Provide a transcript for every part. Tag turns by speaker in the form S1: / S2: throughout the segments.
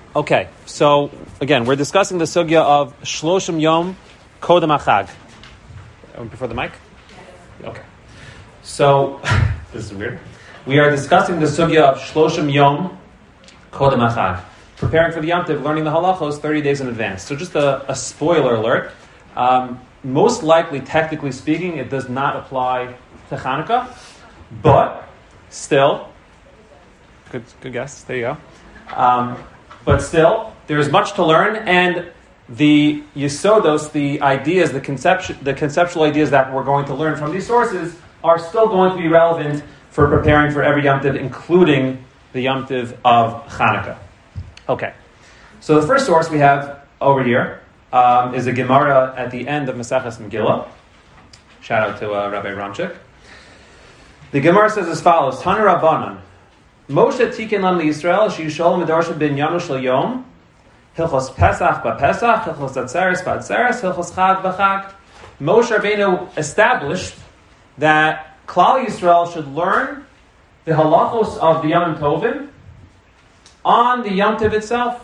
S1: Okay, so again, we're discussing the sugya of Shloshim Yom Kodem HaChag. Before the mic? Okay. So, this is weird. We are discussing the sugya of Shloshim Yom Kodem HaChag. Preparing for the Yom Tov, learning the halachos 30 days in advance. So just a spoiler alert. Most likely, technically speaking, it does not apply to Chanukah, but still, good guess, there you go. But still, there is much to learn, and the yisodos, the ideas, the conceptual ideas that we're going to learn from these sources are still going to be relevant for preparing for every Yom Tov, including the Yom Tov of Chanukah. Okay, so the first source we have over here is a Gemara at the end of Maseches Megillah. Shout out to Rabbi Ramchik. The Gemara says as follows: Tanu Rabbanan. Moshe tiken lam liYisrael sheyisholem medarsha bin yanu shel yom hilchos Pesach b'Pesach hilchos Atzeres b'Atzeres hilchos Chag b'Chag. Moshe Rabbeinu established that Klal Yisrael should learn the halachos of the Yom Tovim on the Yom Tov itself.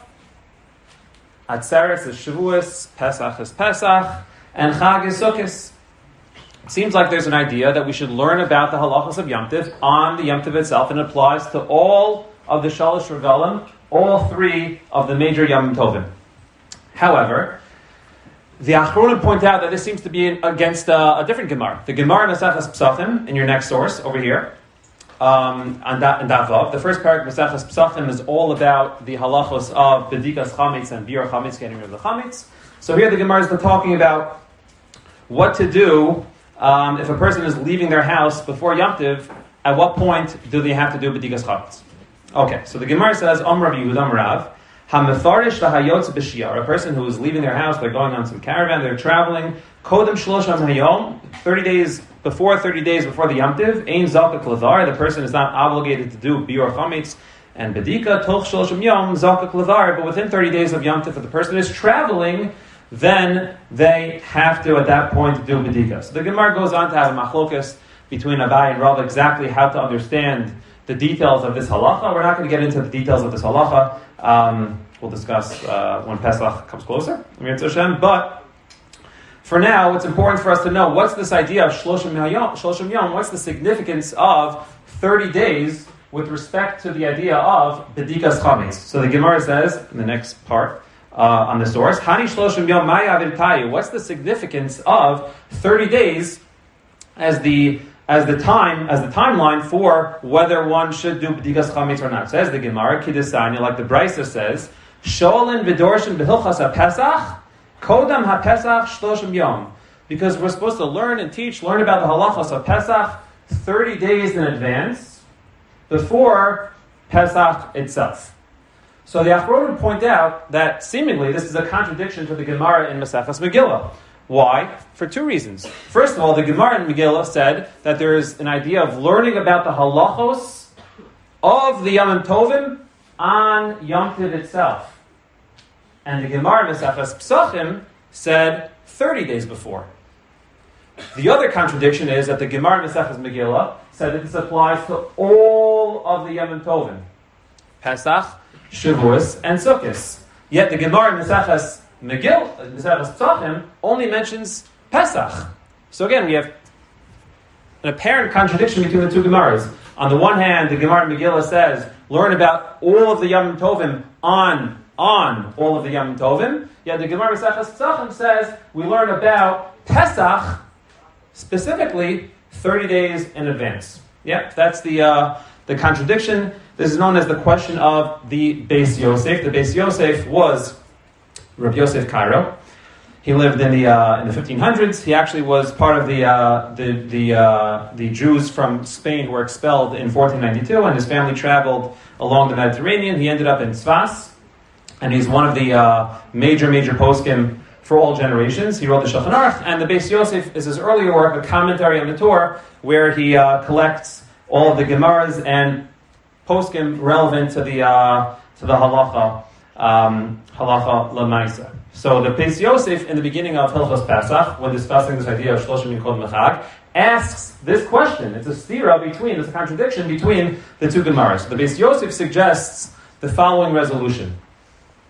S1: Atzeres is Shavuos, Pesach is Pesach, and Chag is Sukkos. It seems like there's an idea that we should learn about the halachos of Yom Tov on the Yom Tov itself, and it applies to all of the Shalosh Regalim, all three of the major Yom Tovim. However, the Achronim point out that this seems to be against a different Gemara. The Gemara Maseches Pesachim, in your next source, over here, and that Vav. The first parak Maseches Pesachim is all about the halachos of Bedikas Chametz and Biur Chametz, getting rid of the Chametz. So here the Gemara is talking about what to do if a person is leaving their house before Yom Tov. At what point do they have to do Bedikas Chametz? Okay, so the Gemara says, Rav Yehuda Rav, HaMefarish lahayotz b'shiyar, a person who is leaving their house, they're going on some caravan, they're traveling, Kodem Shloshim Hayom, 30 days before the Yom Tov, Ein Zakak Levar, the person is not obligated to do Biur Chametz and Bedika, Toch Shloshim Yom, Zakak Levar, but within 30 days of Yom Tov, if the person is traveling, then they have to, at that point, do Bedika. So the Gemara goes on to have a machlokas between Abai and Rav exactly how to understand the details of this halacha. We're not going to get into the details of this halacha. We'll discuss when Pesach comes closer. But for now, it's important for us to know what's this idea of Shloshim Yom, what's the significance of 30 days with respect to the idea of Bedikas Chametz. So the Gemara says, in the next part, on the source, Hani Shloshim Yom Ma'yavim Tayu. What's the significance of 30 days as the timeline for whether one should do Bedikas Chametz or not? Says the Gemara, Kidesanya, like the Brisa says, Sholin v'dorshin b'hilchas ha-Pesach, Kodam ha-Pesach shloshim yom. Because we're supposed to learn about the halachos of Pesach 30 days in advance, before Pesach itself. So the Achronim point out that seemingly this is a contradiction to the Gemara in Maseches Megillah. Why? For two reasons. First of all, the Gemara in Megillah said that there is an idea of learning about the halachos of the Yom Tovim on Yom Tov itself. And the Gemara in Maseches Pesachim said 30 days before. The other contradiction is that the Gemara in Maseches Megillah said that this applies to all of the Yom Tovim. Pesach, Shavuos, and Sukkos. Yet the Gemara in Maseches Pesachim only mentions Pesach. So again, we have an apparent contradiction between the two Gemaras. On the one hand, the Gemara in Megillah says, learn about all of the Yom Tovim on all of the Yom Tovim. Yet the Gemara in Pesachim says, we learn about Pesach specifically 30 days in advance. Yep, that's the contradiction. This is known as the question of the Beis Yosef. The Beis Yosef was Rabbi Yosef Cairo. He lived in the 1500s. He actually was part of the Jews from Spain who were expelled in 1492, and his family traveled along the Mediterranean. He ended up in Sfas, and he's one of the major poskim for all generations. He wrote the Shulchan Aruch, and the Beis Yosef is his earlier work, a commentary on the Torah, where he collects all of the Gemaras and poskim relevant to the halacha lemaisa. So the Beis Yosef, in the beginning of Hilchos Pesach, when discussing this idea of Shloshim Yom Kodem HaChag, asks this question. It's a contradiction between the two Gemaras. The Beis Yosef suggests the following resolution.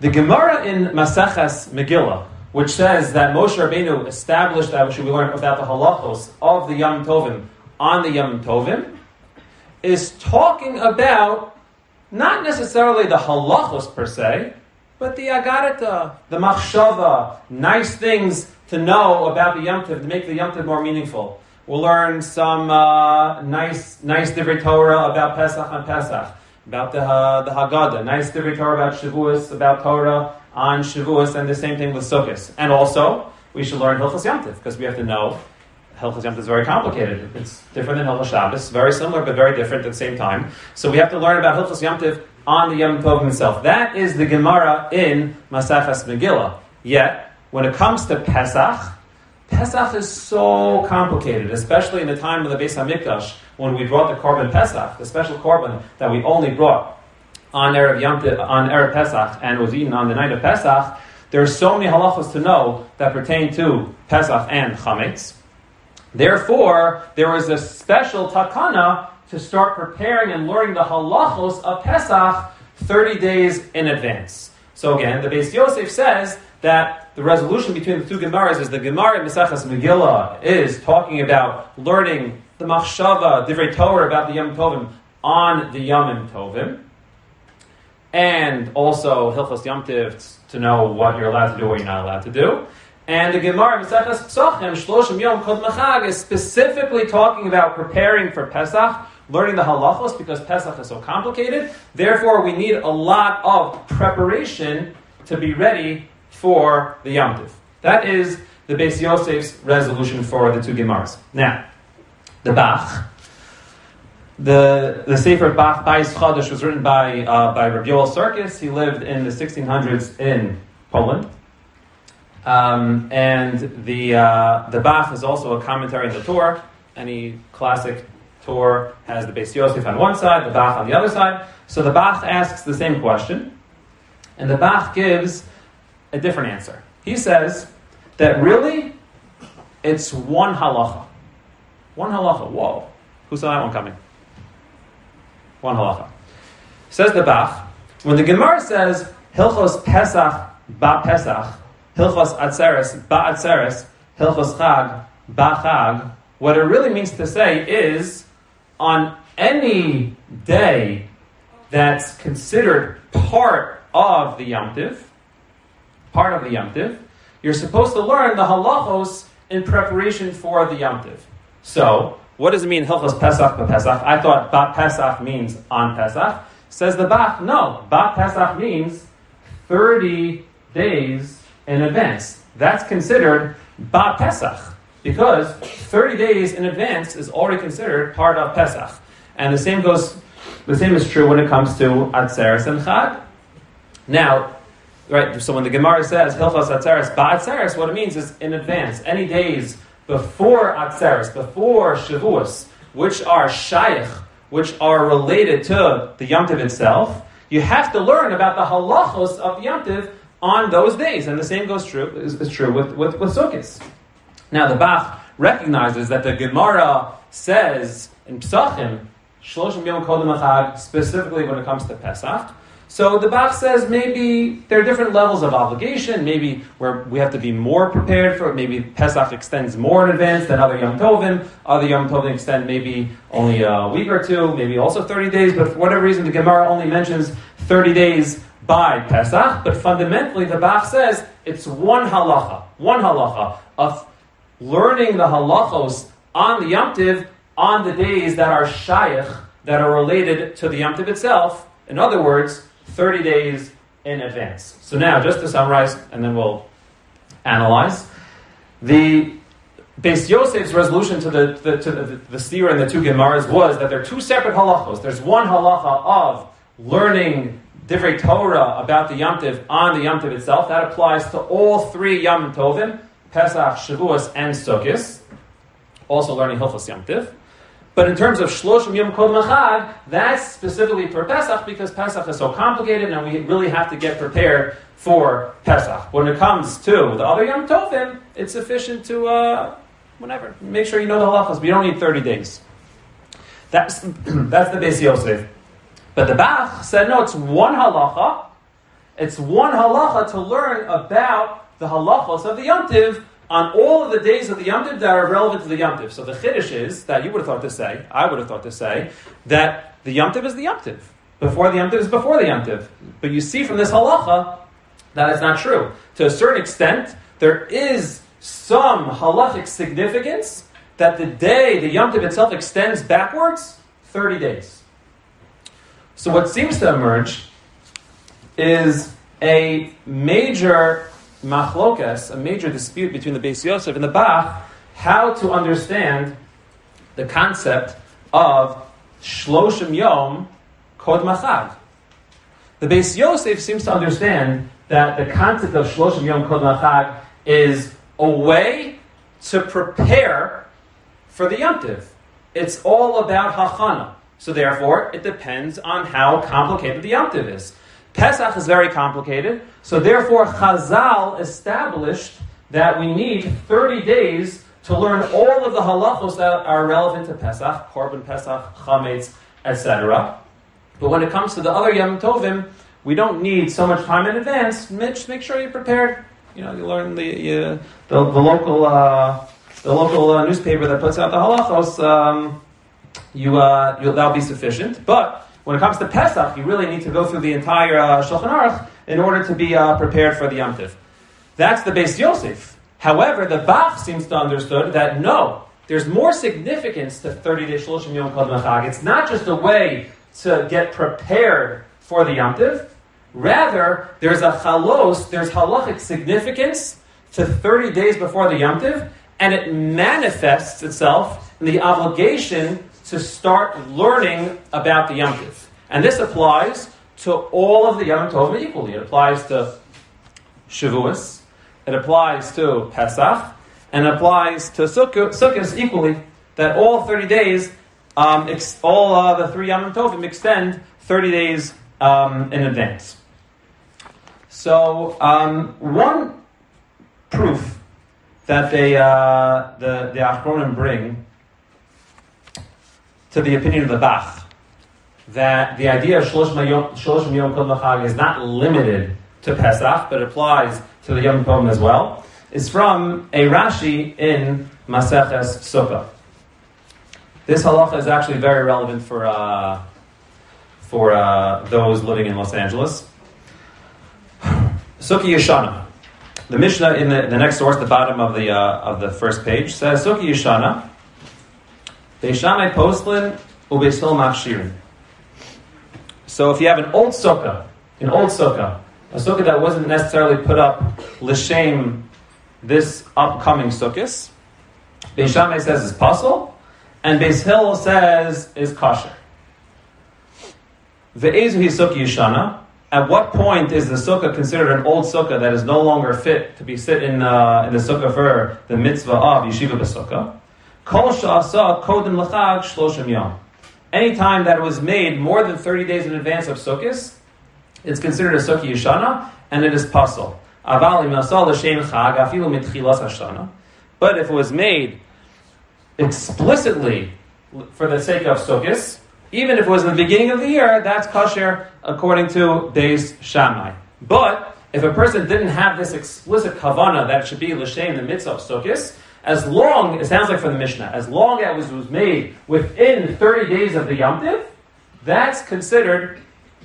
S1: The Gemara in Maseches Megillah, which says that Moshe Rabbeinu established that, which we learned about the halachos of the Yom Tovim on the Yom Tovim, is talking about not necessarily the halachos per se, but the agarata, the machshava, nice things to know about the Yom Tov, to make the Yom Tov more meaningful. We'll learn some nice divrei Torah about Pesach and Pesach, about the Haggadah, nice divrei Torah about Shavuos, about Torah on Shavuos, and the same thing with Sukkot. And also, we should learn Hilchos Yom Tov, because we have to know Hilchos Yom Tov is very complicated. It's different than Hilchos Shabbos, very similar but very different at the same time. So we have to learn about Hilchos Yom Tov on the Yom Tov himself. That is the Gemara in Maseches Megillah. Yet, when it comes to Pesach, Pesach is so complicated, especially in the time of the Beis HaMikdash, when we brought the Korban Pesach, the special Korban that we only brought on Erev Yom Tov, on Erev Pesach, and was eaten on the night of Pesach. There are so many halachos to know that pertain to Pesach and Chametz. Therefore, there was a special takana to start preparing and learning the halachos of Pesach 30 days in advance. So again, the Beis Yosef says that the resolution between the two Gemaras is the Gemara in Maseches Megillah is talking about learning the machshava, divrei Torah about the Yom Tovim on the Yom Tovim, and also Hilchos Yom Tov to know what you're allowed to do or you're not allowed to do. And the Gemara in Maseches Pesachim, Shloshim Yom Kodem Chag, is specifically talking about preparing for Pesach, learning the halachos, because Pesach is so complicated. Therefore, we need a lot of preparation to be ready for the Yom Tov. That is the Beis Yosef's resolution for the two Gemaras. Now, the Bach, the Sefer Bach Bayis Chadash was written by Rabbi Yoel Sarkis. He lived in the 1600s in Poland. And the Bach is also a commentary on the Torah. Any classic Torah has the Beis Yosef on one side, the Bach on the other side. So the Bach asks the same question, and the Bach gives a different answer. He says that really, it's one halacha. One halacha. Whoa. Who saw that one coming? One halacha. Says the Bach, when the Gemara says, Hilchos Pesach ba Pesach, Hilchos Atzeres ba Atzeres, Hilchos Chag ba Chag, what it really means to say is, on any day that's considered part of the Yom Tiv, you're supposed to learn the halachos in preparation for the Yom Tiv. So, what does it mean, Hilchos Pesach ba Pesach? I thought ba Pesach means on Pesach. Says the Bach, no, ba Pesach means 30 days in advance. That's considered ba Pesach, because 30 days in advance is already considered part of Pesach. And the same is true when it comes to Atzeres and Chag. Now, right, so when the Gemara says Hilchos Atzeres ba Atzeres, what it means is in advance. Any days before Atzeres, before Shavuos, which are Shaykh, which are related to the Yom Tov itself, you have to learn about the halachos of the Yom Tov on those days. And the same is true with Sukkot. Now the Bach recognizes that the Gemara says in Pesachim, Shloshim Yom Kodem Chag, specifically when it comes to Pesach. So the Bach says maybe there are different levels of obligation, maybe where we have to be more prepared for it. Maybe Pesach extends more in advance than other Yom Tovim. Other Yom Tovim extend maybe only a week or two, maybe also 30 days, but for whatever reason the Gemara only mentions 30 days by Pesach. But fundamentally the Bach says it's one halacha of learning the halachos on the Yom Tov on the days that are shaykh, that are related to the Yom Tov itself. In other words, 30 days in advance. So now, just to summarize, and then we'll analyze, the Beis Yosef's resolution to the Sira and the two Gemaras was that there are two separate halachos. There's one halacha of learning divrei Torah about the Yom Tov on the Yom Tov itself. That applies to all three Yom Tovim, Pesach, Shavuos, and Sukkot. Also learning Hilchos Yom Tov. But in terms of Shloshim Yom Kodem Chag, that's specifically for Pesach, because Pesach is so complicated and we really have to get prepared for Pesach. When it comes to the other Yom Tovim, it's sufficient to, make sure you know the halachas, but you don't need 30 days. That's the Beis Yosef. But the Bach said, no, it's one halacha, It's one halacha to learn about the halachos of the Yom Tiv on all of the days of the Yom Tiv that are relevant to the Yom Tiv. So the chiddush is that you would have thought to say, I would have thought to say, that the Yom Tiv is the Yom Tiv. Before the Yom Tiv is before the Yom Tiv. But you see from this halacha that it's not true. To a certain extent, there is some halachic significance that the day, the Yom Tiv itself extends backwards 30 days. So what seems to emerge is a major machlokas, a major dispute between the Beis Yosef and the Bach, how to understand the concept of Shloshim Yom Kodem Chag. The Beis Yosef seems to understand that the concept of Shloshim Yom Kodem Chag is a way to prepare for the Yom Tiv. It's all about hachana. So therefore, it depends on how complicated the Yom Tiv is. Pesach is very complicated, so therefore Chazal established that we need 30 days to learn all of the halachos that are relevant to Pesach, Korban Pesach, Chametz, etc. But when it comes to the other Yom Tovim, we don't need so much time in advance. Just make sure you're prepared. You learn the local newspaper that puts out the halachos. That'll be sufficient. But when it comes to Pesach, you really need to go through the entire Shulchan Aruch in order to be prepared for the Yom Tiv. That's the Beis Yosef. However, the Bach seems to understood that no, there's more significance to 30-day Shloshim Yom Kodem Chag. It's not just a way to get prepared for the Yom Tiv. Rather, there's halachic significance to 30 days before the Yom Tiv, and it manifests itself in the obligation to start learning about the Yom Tiv. And this applies to all of the Yom Tovim equally. It applies to Shavuos, it applies to Pesach, and it applies to Sukkot equally, that all 30 days, all the three Yom Tovim extend 30 days in advance. So, one proof that the Achronim bring to the opinion of the Bach, that the idea of Shloshim Yom Kodem Chag is not limited to Pesach, but applies to the Yom Tovim as well, is from a Rashi in Maseches Sukkah. This halacha is actually very relevant for those living in Los Angeles. Sukkah Yeshana. The Mishnah in the next source, the bottom of the first page, says Sukkah Yeshana, Beis Shammai Postlin uBeis Hillel Machshirin. So if you have an old sukkah, a sukkah that wasn't necessarily put up l'shem this upcoming sukkahs, Beis Shammai says is pasul, and Beis Hillel says is kosher. Ve'ezu hi Sukkah Yeshana. At what point is the sukkah considered an old sukkah that is no longer fit to be sit in the sukkah for the mitzvah of yeshiva b'sukkah? Kol she'asa kodem l'chag shloshim yom. Anytime that it was made more than 30 days in advance of sukkahs, it's considered a sukkah yeshana, and it is pasul. Aval im asa l'shem chag afilu mitchilas hashana. But if it was made explicitly for the sake of sukkahs, even if it was in the beginning of the year, that's kosher according to Beis Shammai. But if a person didn't have this explicit kavanah that it should be l'shem the mitzvah of sukkahs, as long, it sounds like from the Mishnah, as long as it was made within 30 days of the Yom Tiv, that's considered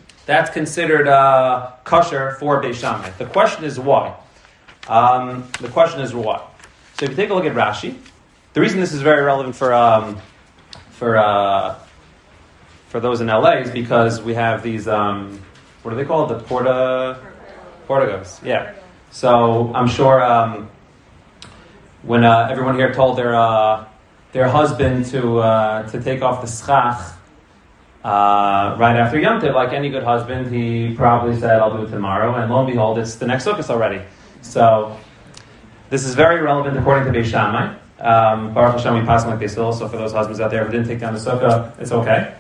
S1: kosher for Beis Shammai. The question is why. So if you take a look at Rashi, the reason this is very relevant for those in LA is because we have these, what are they called? The portigos. Yeah. So I'm sure when everyone here told their husband to take off the schach right after Yom Tov, like any good husband, he probably said, I'll do it tomorrow, and lo and behold, it's the next Sukkot already. So this is very relevant according to Beis Shammai. Baruch Hashem, we pass like Beis Hillel, so for those husbands out there who didn't take down the Sukkah, it's okay.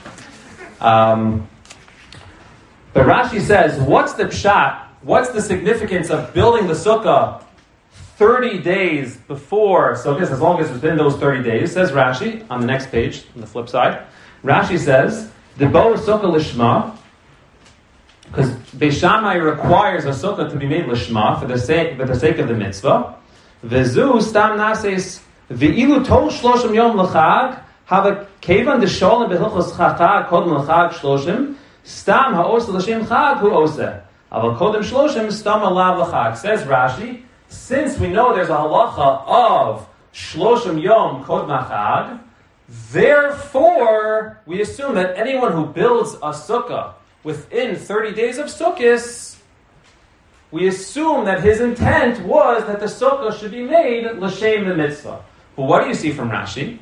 S1: But Rashi says, what's the pshat? What's the significance of building the Sukkah 30 days before Sukkot, as long as it's been those 30 days? Says Rashi, on the next page, on the flip side. Rashi says, Debo Sukkah Lishma, because Beis Shammai requires a sukkah to be made lishma for the sake of the mitzvah. Vezu stam nases ve'ilu tol shloshim yom l'chag hava kevan desholim behilchos chachag kodem l'chag shloshim stam ha'osa l'shem chag hu osa aval kodem shloshim stam alav l'chag. Says Rashi, since we know there's a halacha of shloshim yom kodem chag, therefore we assume that anyone who builds a sukkah within 30 days of Sukkot, we assume that his intent was that the sukkah should be made l'shem the mitzvah. But what do you see from Rashi?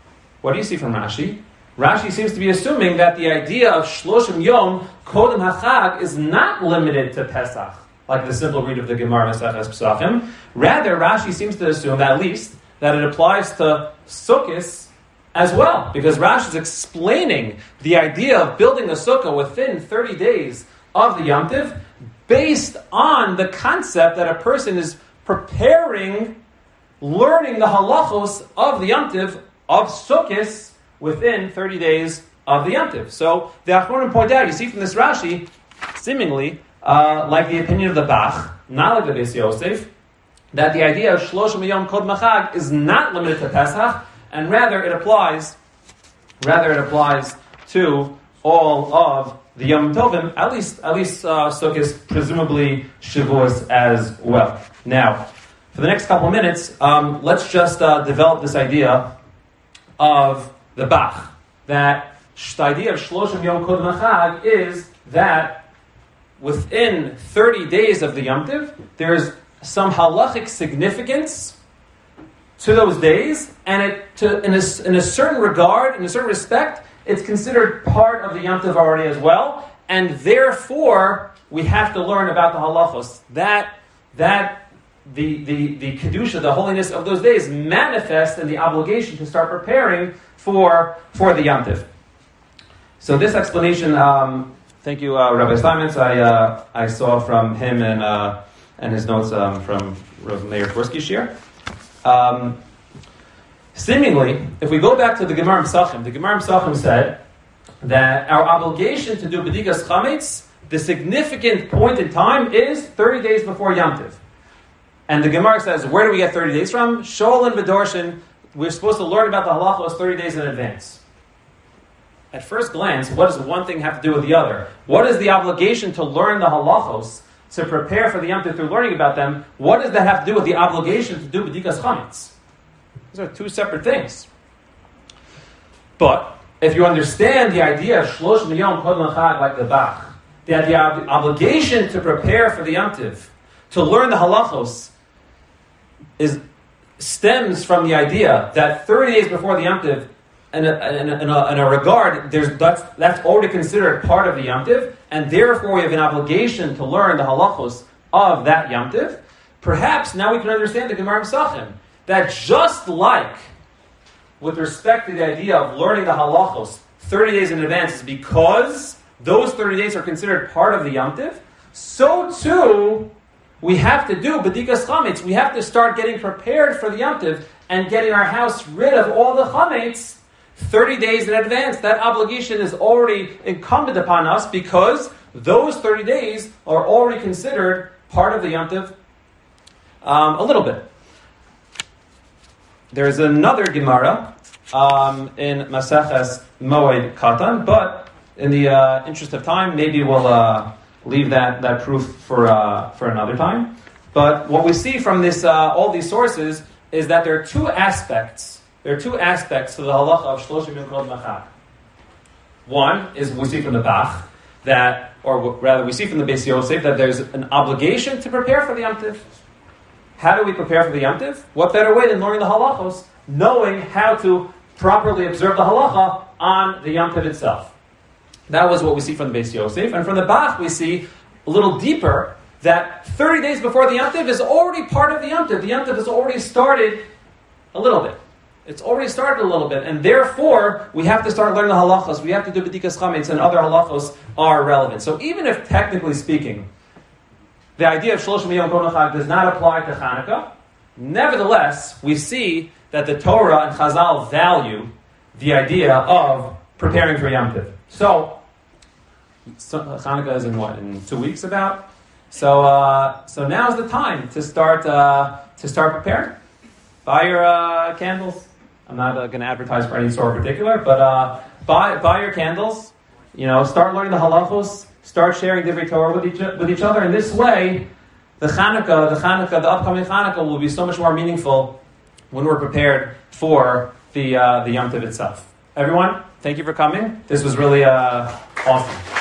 S1: Rashi seems to be assuming that the idea of shloshim yom kodem hachag is not limited to Pesach, like the simple read of the Gemara Maseches Pesachim. Rather, Rashi seems to assume, at least, that it applies to Sukkot as well, because Rashi is explaining the idea of building a sukkah within 30 days of the Yom Tiv based on the concept that a person is preparing, learning the halachos of the Yom Tiv of Sukkot within 30 days of the Yom Tiv. So the Achronim point out, you see from this Rashi, seemingly like the opinion of the Bach, not like the Beis Yosef, that the idea of Shloshim Yom Kod Machag is not limited to Pesach, and rather it applies to all of the Yom Tovim, at least Sukkot, presumably Shavuos as well. Now, for the next couple of minutes, let's just develop this idea of the Bach. That the idea of Shloshim Yom Kod Machag is that within 30 days of the Yom Tiv, there's some halachic significance to those days, and in a certain regard, in a certain respect, it's considered part of the Yom Tov already as well, and therefore we have to learn about the halachos. That the kedusha, the holiness of those days, manifest in the obligation to start preparing for the Yom Tov. So this explanation, thank you, Rabbi Steinmetz. I saw from him and his notes from Rav Meir Tversky Shir. Seemingly, if we go back to the Gemara Pesachim said that our obligation to do B'dikas Chametz, the significant point in time is 30 days before Yom Tiv. And the Gemara says, where do we get 30 days from? Shol and V'dorshin, we're supposed to learn about the halachos 30 days in advance. At first glance, what does one thing have to do with the other? What is the obligation to learn the halachos, to prepare for the Yom Tov through learning about them? What does that have to do with the obligation to do B'dikas Chametz? These are two separate things. But if you understand the idea of Shlosh Miyom Kod L'Chag like the Bach, that the obligation to prepare for the Yom Tov, to learn the halachos, stems from the idea that 30 days before the Yom Tov, in a regard, that's already considered part of the Yom Tov, and therefore we have an obligation to learn the halachos of that Yom Tov. Perhaps now we can understand the Gemara Pesachim, that just like with respect to the idea of learning the halachos 30 days in advance is because those 30 days are considered part of the Yom Tov, so too we have to do B'dikas Chametz. We have to start getting prepared for the Yom Tov and getting our house rid of all the Chametz 30 days in advance. That obligation is already incumbent upon us because those 30 days are already considered part of the Yom Tov a little bit. There's another Gemara in Maseches Moed Katan, but in the interest of time, maybe we'll leave that proof for another time. But what we see from this all these sources is that there are two aspects. There are two aspects to the halacha of Shloshim Yom Kod Machag. One is we see from the Bach that, or rather we see from the Beis Yosef, that there's an obligation to prepare for the Yom Tov. How do we prepare for the Yom Tov? What better way than learning the halachos, knowing how to properly observe the halacha on the Yom Tov itself? That was what we see from the Beis Yosef. And from the Bach, we see a little deeper that 30 days before the Yom Tov is already part of the Yom Tov. The Yom Tov has already started a little bit. It's already started a little bit. And therefore, we have to start learning the halachos. We have to do B'dikas Chametz, and other halachos are relevant. So even if, technically speaking, the idea of Shloshim Yom Kod L'Chag does not apply to Hanukkah, nevertheless, we see that the Torah and Chazal value the idea of preparing for Yom Tov. So, So, Hanukkah is in 2 weeks about. So now's the time to start preparing. Buy your candles. I'm not going to advertise for any store in particular, but buy your candles. Start learning the halachos. Start sharing Divrei Torah with each other. In this way, the upcoming Hanukkah will be so much more meaningful when we're prepared for the Yom Tov itself. Everyone, thank you for coming. This was really awesome.